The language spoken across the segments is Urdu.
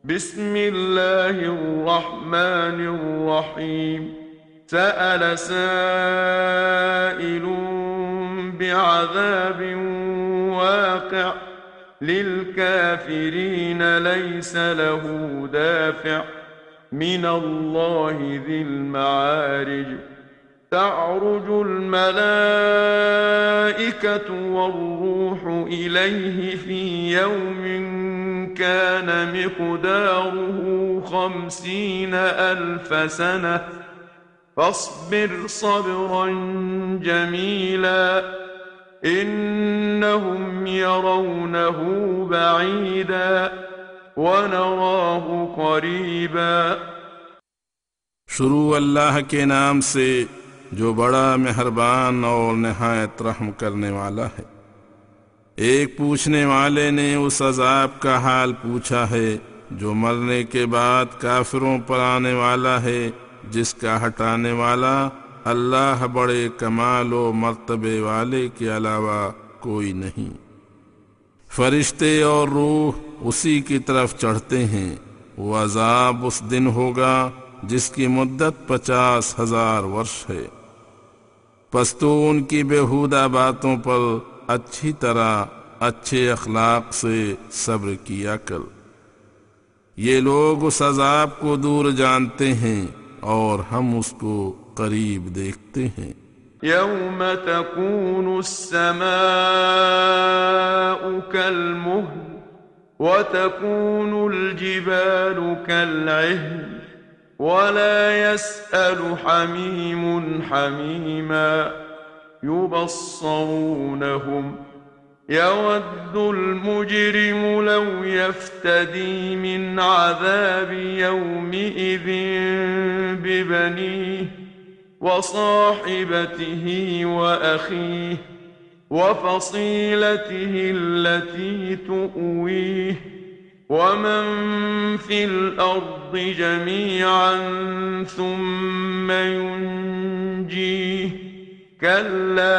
بسم الله الرحمن الرحيم سأل سائل بعذاب واقع للكافرين ليس له دافع من الله ذي المعارج تعرج الملائكة والروح إليه في يوم كان مقداره 50,000 سنة فاصبر صبرا جميلا إنهم يرونه بعيدا ونراه قريبا۔ شروع اللہ کے نام سے جو بڑا مہربان اور نہایت رحم کرنے والا ہے۔ ایک پوچھنے والے نے اس عذاب کا حال پوچھا ہے جو مرنے کے بعد کافروں پر آنے والا ہے، جس کا ہٹانے والا اللہ بڑے کمال و مرتبے والے کے علاوہ کوئی نہیں۔ فرشتے اور روح اسی کی طرف چڑھتے ہیں۔ وہ عذاب اس دن ہوگا جس کی مدت 50,000 ورش ہے۔ پس تو ان کی بیہودہ باتوں پر اچھی طرح اچھے اخلاق سے صبر کیا کر۔ یہ لوگ اس عذاب کو دور جانتے ہیں اور ہم اس کو قریب دیکھتے ہیں۔ يوم تكون السماء كالمهل وتكون الجبال كالعهن ولا يسأل حميم حميما يبصرونهم يود المجرم لو يفتدي من عذاب يومئذ ببنيه وصاحبته وأخيه وفصيلته التي تؤويه ومن في الأرض جميعا ثم ينجيه كلا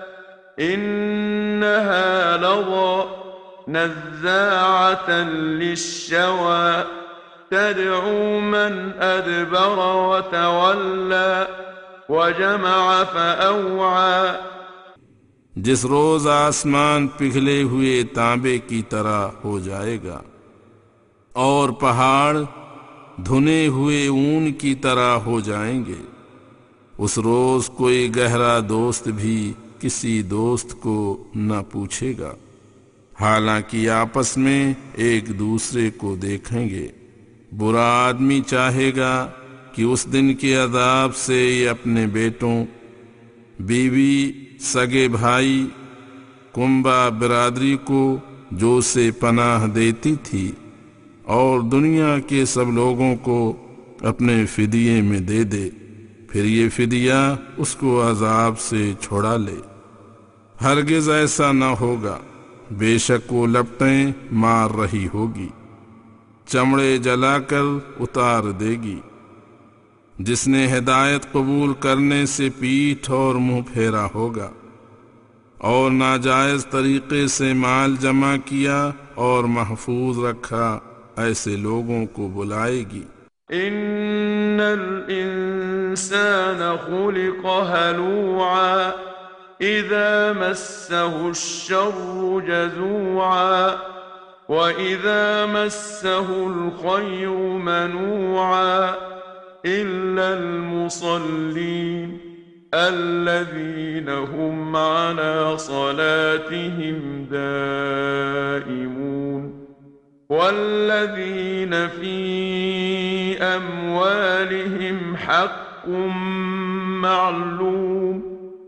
إنها لظى نزاعة للشوى تدعو من أدبر وتولى وجمع فأوعى۔ جس روز آسمان پگھلے ہوئے تانبے کی طرح ہو جائے گا اور پہاڑ دھنے ہوئے اون کی طرح ہو جائیں گے۔ اس روز کوئی گہرا دوست بھی کسی دوست کو نہ پوچھے گا، حالانکہ آپس میں ایک دوسرے کو دیکھیں گے۔ برا آدمی چاہے گا کہ اس دن کے عذاب سے یہ اپنے بیٹوں، بیوی، سگے بھائی، کنبہ برادری کو جو اسے پناہ دیتی تھی اور دنیا کے سب لوگوں کو اپنے فدیے میں دے دے، پھر یہ فدیہ اس کو عذاب سے چھڑا لے۔ ہرگز ایسا نہ ہوگا، بے شک وہ لپٹیں مار رہی ہوگی، چمڑے جلا کر اتار دے گی۔ جس نے ہدایت قبول کرنے سے پیٹھ اور منہ پھیرا ہوگا اور ناجائز طریقے سے مال جمع کیا اور محفوظ رکھا، ایسے لوگوں کو بلائے گی۔ ان الانسان خلق هلوعا اذا مسه الشر جزوعا واذا مسه الخير منوعا الا المصلين الذين هم على صلاتهم دائمون والذين في أموالهم حق معلوم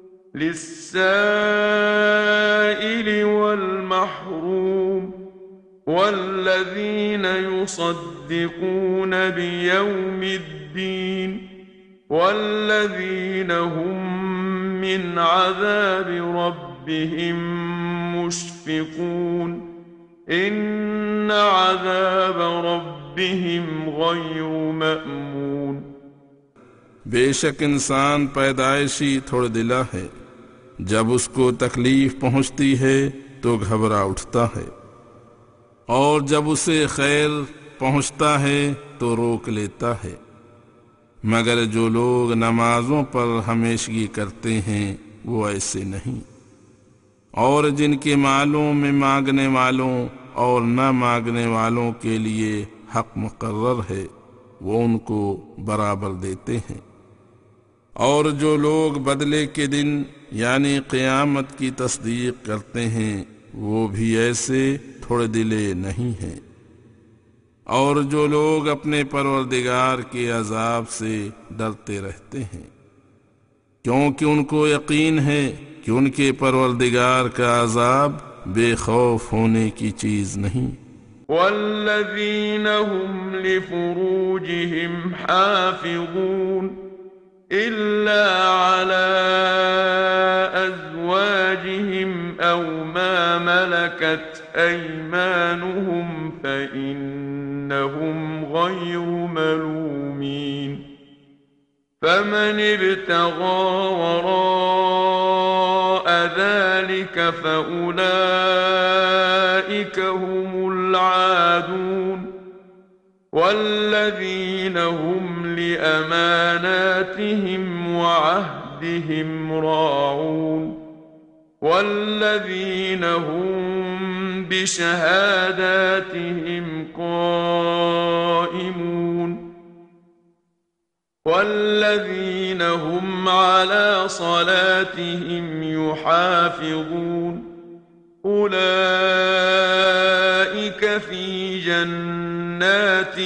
للسائل والمحروم والذين يصدقون بيوم الدين والذين هم من عذاب ربهم مشفقون ان عذاب ربهم غیر مأمون۔ بے شک انسان پیدائشی تھوڑ دلا ہے، جب اس کو تکلیف پہنچتی ہے تو گھبرا اٹھتا ہے، اور جب اسے خیر پہنچتا ہے تو روک لیتا ہے، مگر جو لوگ نمازوں پر ہمیشگی کرتے ہیں وہ ایسے نہیں۔ اور جن کے مالوں میں مانگنے والوں اور نہ مانگنے والوں کے لیے حق مقرر ہے وہ ان کو برابر دیتے ہیں۔ اور جو لوگ بدلے کے دن یعنی قیامت کی تصدیق کرتے ہیں وہ بھی ایسے تھوڑے دلے نہیں ہیں۔ اور جو لوگ اپنے پروردگار کے عذاب سے ڈرتے رہتے ہیں کیونکہ ان کو یقین ہے کہ ان کے پروردگار کا عذاب بے خوف ہونے کی چیز نہیں۔ والذین هم لفروجهم حافظون إلا على أزواجهم أو ما ملكت أيمانهم فإنهم غير ملومين فمن ابتغى وراء ذلك فأولئك هم العادون والذين هم لأماناتهم وعهدهم راعون والذين هم بشهاداتهم قائمون والذين هم على صلاتهم يحافظون أولئك في جنات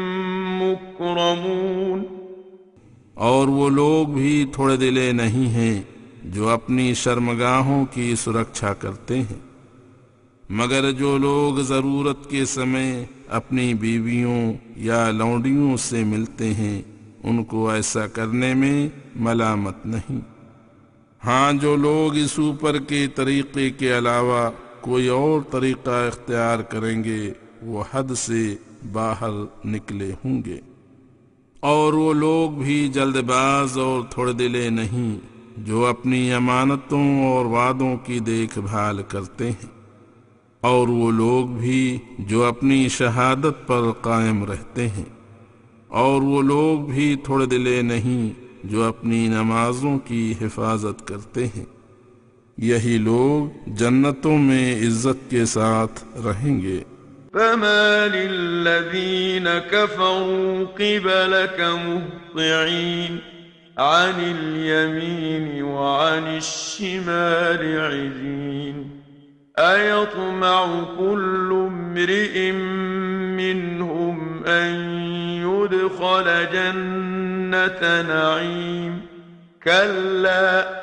مکرمون۔ اور وہ لوگ بھی تھوڑے دلے نہیں ہیں جو اپنی شرمگاہوں کی سرکشا کرتے ہیں، مگر جو لوگ ضرورت کے سمے اپنی بیویوں یا لونڈیوں سے ملتے ہیں ان کو ایسا کرنے میں ملامت نہیں۔ ہاں جو لوگ اس اوپر کے طریقے کے علاوہ کوئی اور طریقہ اختیار کریں گے وہ حد سے باہر نکلے ہوں گے۔ اور وہ لوگ بھی جلد باز اور تھوڑے دلے نہیں جو اپنی امانتوں اور وعدوں کی دیکھ بھال کرتے ہیں، اور وہ لوگ بھی جو اپنی شہادت پر قائم رہتے ہیں، اور وہ لوگ بھی تھوڑے دلے نہیں جو اپنی نمازوں کی حفاظت کرتے ہیں، یہی لوگ جنتوں میں عزت کے ساتھ رہیں گے۔ فما للذين كفروا قبلك مهطعين عن اليمين وعن الشمال عزين أيطمع كل امرئ منهم أن يدخل جنة نعيم كلا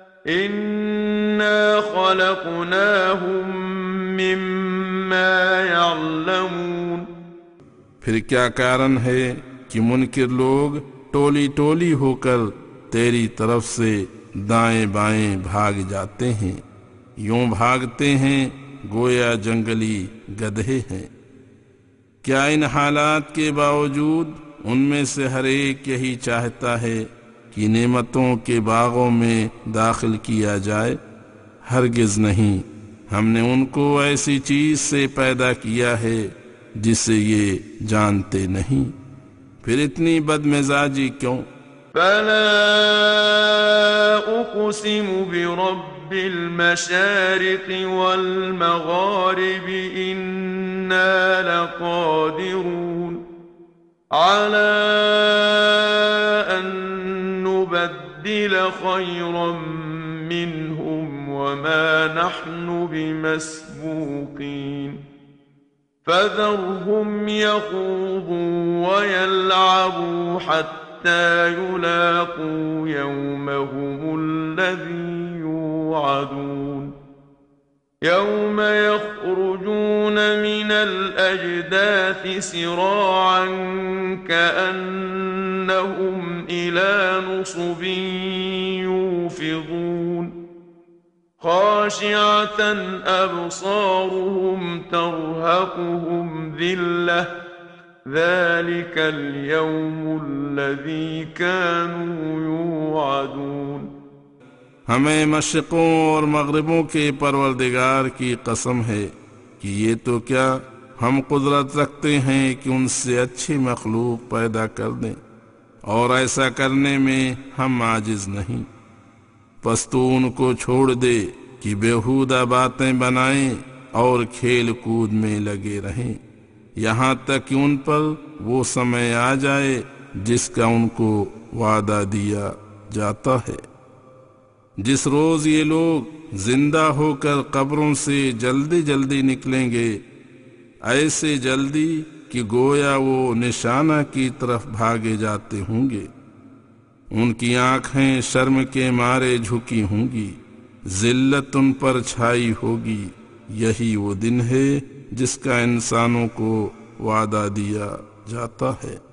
إنا خلقناهم مما يعلمون۔ پھر کیا کارن ہے کہ منکر لوگ ٹولی ٹولی ہو کر تیری طرف سے دائیں بائیں بھاگ جاتے ہیں، یوں بھاگتے ہیں گویا جنگلی گدھے ہیں۔ کیا ان حالات کے باوجود ان میں سے ہر ایک یہی چاہتا ہے کہ نعمتوں کے باغوں میں داخل کیا جائے؟ ہرگز نہیں، ہم نے ان کو ایسی چیز سے پیدا کیا ہے جسے یہ جانتے نہیں، پھر اتنی بد مزاجی کیوں؟ فلا اقسم برب المشارق والمغارب انا لقادرون على ان نبدل خيرا منهم وما نحن بمسبوقين فذرهم يخوضوا ويلعبوا حتى يلاقوا يومهم الذي يوعدون يوم يخرجون من الأجداث سراعا كأنهم إلى نصب يوفضون خاشعة أبصارهم ترهقهم ذلة ذلك اليوم الذي كانوا يوعدون۔ ہمیں مشرقوں اور مغربوں کے پروردگار کی قسم ہے کہ یہ تو کیا ہم قدرت رکھتے ہیں کہ ان سے اچھی مخلوق پیدا کر دیں، اور ایسا کرنے میں ہم عاجز نہیں۔ پس تو ان کو چھوڑ دے کہ بیہودہ باتیں بنائیں اور کھیل کود میں لگے رہیں، یہاں تک کہ ان پر وہ سمے آ جائے جس کا ان کو وعدہ دیا جاتا ہے۔ جس روز یہ لوگ زندہ ہو کر قبروں سے جلدی جلدی نکلیں گے، ایسے جلدی کہ گویا وہ نشانہ کی طرف بھاگے جاتے ہوں گے۔ ان کی آنکھیں شرم کے مارے جھکی ہوں گی، ذلت ان پر چھائی ہوگی۔ یہی وہ دن ہے جس کا انسانوں کو وعدہ دیا جاتا ہے۔